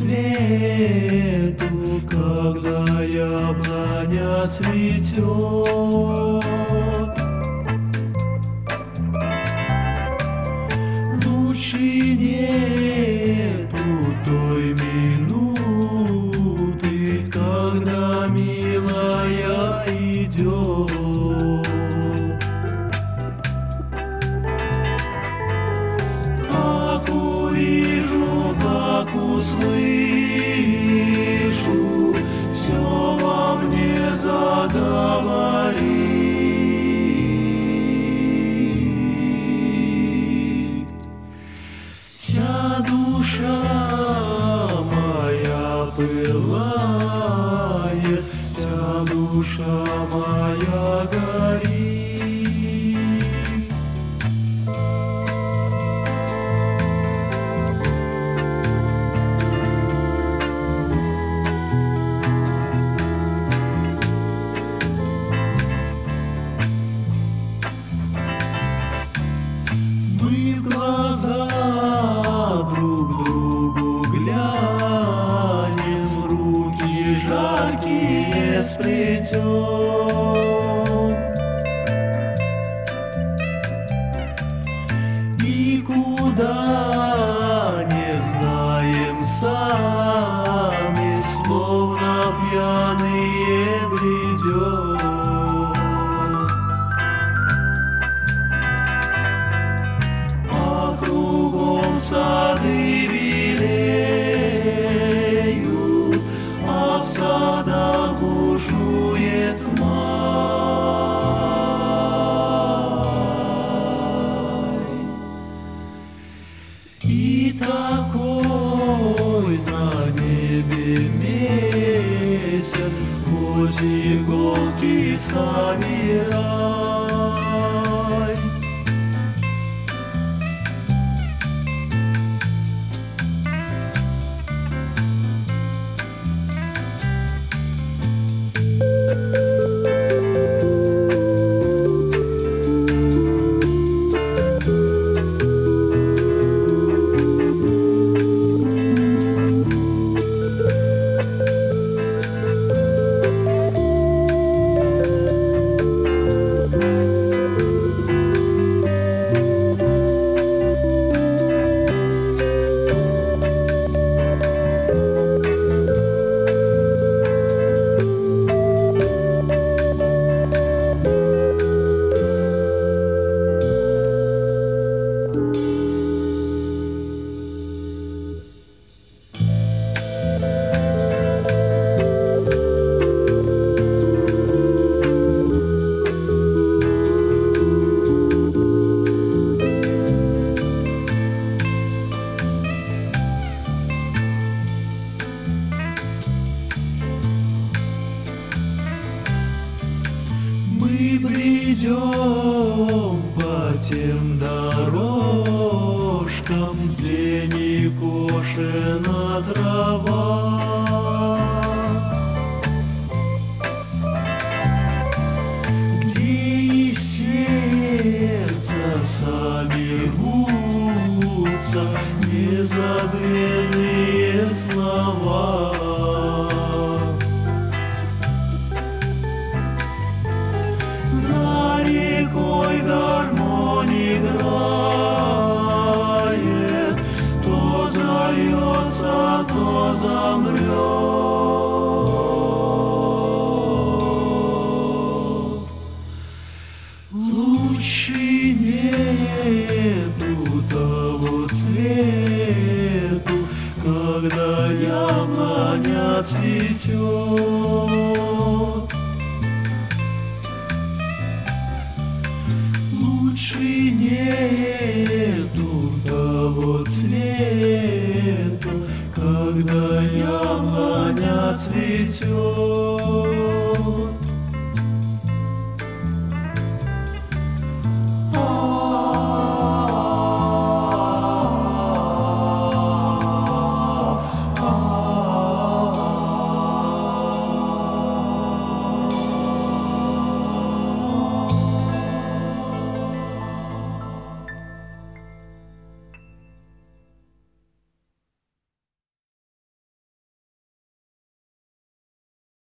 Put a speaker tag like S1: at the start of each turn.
S1: цвету, когда яблоня цветет. Лучше нету той минуты, когда милая идет. Как увижу, как услышу, все во мне заговорит. Вся душа моя пылает, вся душа моя горит. Мы в глаза друг другу глянем, руки жаркие сплетем. И куда не знаем сами, словно пьяные бредем. Сады белеют, а в садах бушует май. И такой на небе месяц сквозь иголки собирай. Мы бредем по тем дорожкам, где не кошена трава. Где из сердца сами рвутся незабвенные слова. За рекой гармония играет, то зальется, то замрет. Лучше нету того цвету, когда яблоня цветет. Лучше нету того цвету, когда яблоня цветет.